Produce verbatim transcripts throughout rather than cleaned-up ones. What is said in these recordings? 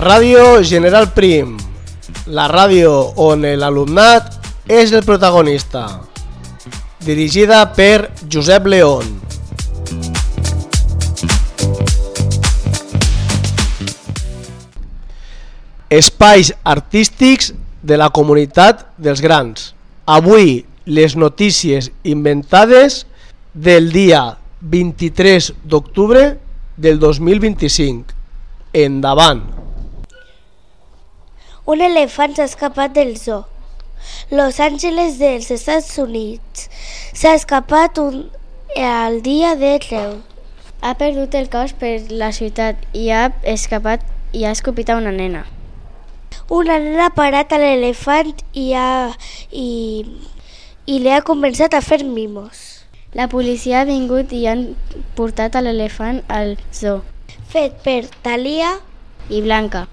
Ràdio General Prim, la ràdio on l'alumnat és el protagonista. Dirigida per Josep León. Espais artístics de la comunitat dels grans. Avui les notícies inventades del dia vint-i-tres d'octubre del dos mil vint-i-cinc. Endavant. Un elefant s'ha escapat del zoo. Los Angeles dels Estats Units. S'ha escapat un, el dia de Reus. Ha perdut el cos per la ciutat i ha escapat i ha escopit a una nena. Una nena ha parat a l'elefant i, ha, i, i li ha començat a fer mimos. La policia ha vingut i han portat a l'elefant al zoo. Fet per Thalia i Blanca.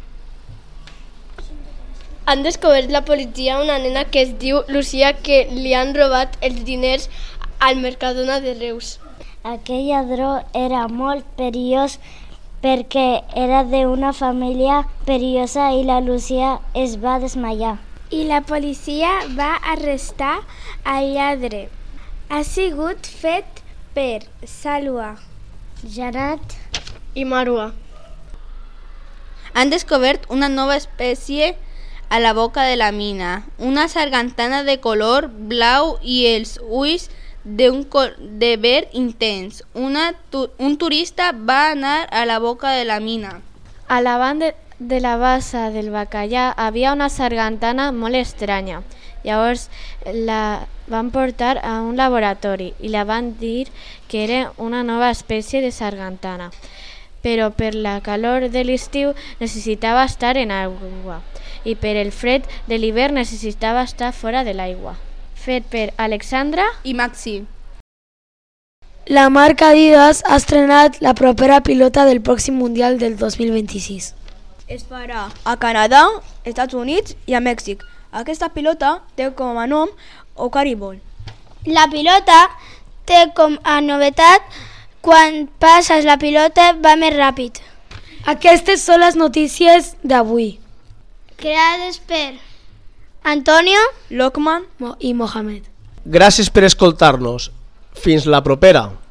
Han descobert la policia una nena que es diu Lucía que li han robat els diners al Mercadona de Reus. Aquell ladró era molt perillós perquè era d'una família perillosa i la Lucía es va desmaiar. I la policia va arrestar al lladre. Ha sigut fet per Salwa, Janat i Marwa. Han descobert una nova espècie a la boca de la mina, una sargantana de color blau i els ulls d'un de verd intens. Una, tu, un turista va anar a la boca de la mina. A la banda de la bassa del bacallà havia una sargantana molt estranya. Llavors la van portar a un laboratori i la van dir que era una nova espècie de sargantana, però per la calor de l'estiu necessitava estar en aigua i per el fred de l'hivern necessitava estar fora de l'aigua. Fet per Alexandra i Maxi. La marca Adidas ha estrenat la propera pilota del pròxim Mundial del dos mil vint-i-sis. Es farà a Canadà, Estats Units i a Mèxic. Aquesta pilota té com a nom Ocariball. La pilota té com a novetat quan passes la pilota va més ràpid. Aquestes són les notícies d'avui. Creades per Antonio, Lokman i Mohamed. Gràcies per escoltar-nos. Fins la propera.